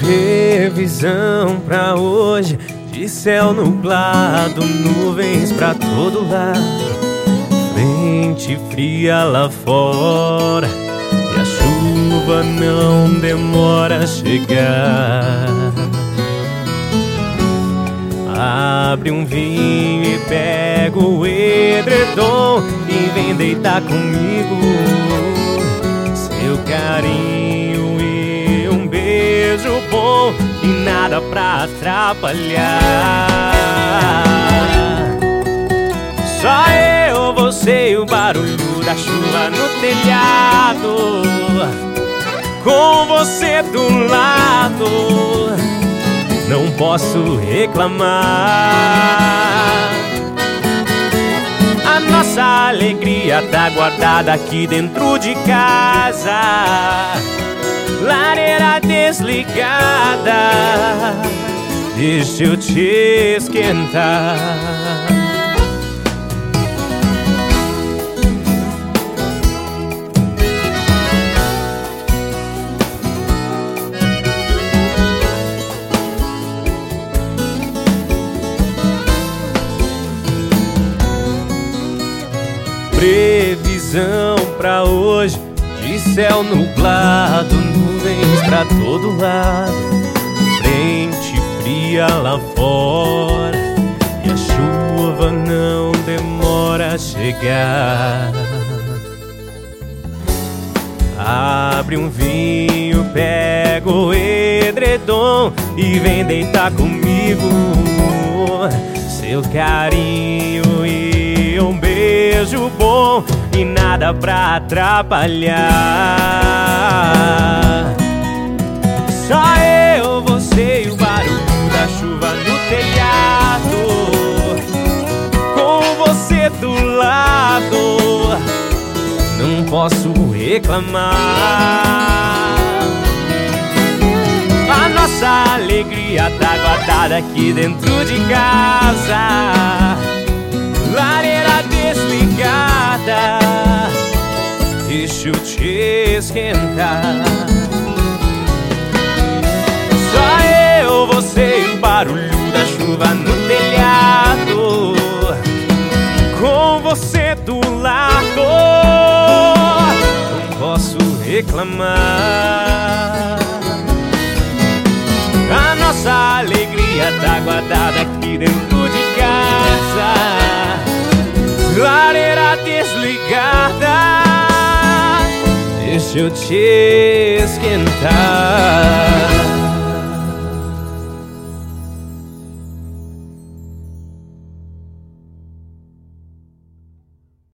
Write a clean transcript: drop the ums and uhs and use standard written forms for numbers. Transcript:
Previsão pra hoje de céu nublado, nuvens pra todo lado, frente fria lá fora e a chuva não demora a chegar. Abre um vinho e pega o edredom e vem deitar comigo. Seu carinho e um beijo bom e nada pra atrapalhar. Só eu, você e o barulho da chuva no telhado, com você do lado, não posso reclamar. A nossa alegria tá guardada aqui dentro de casa, lareira desligada, deixa eu te esquentar. Previsão pra hoje de céu nublado, nuvens pra todo lado, frente fria lá fora e a chuva não demora a chegar. Abre um vinho, pega o edredom e vem deitar comigo. Seu carinho e um beijo bom e nada pra atrapalhar. Só eu, você e o barulho da chuva no telhado, com você do lado, não posso reclamar. A nossa alegria tá guardada aqui dentro de casa, lareira desligada, deixa eu te esquentar. Só eu, você e o barulho da chuva no telhado, com você do lado, não posso reclamar. A nossa alegria tá guardada aqui dentro de casa, lareira desligada, deixa eu te esquentar.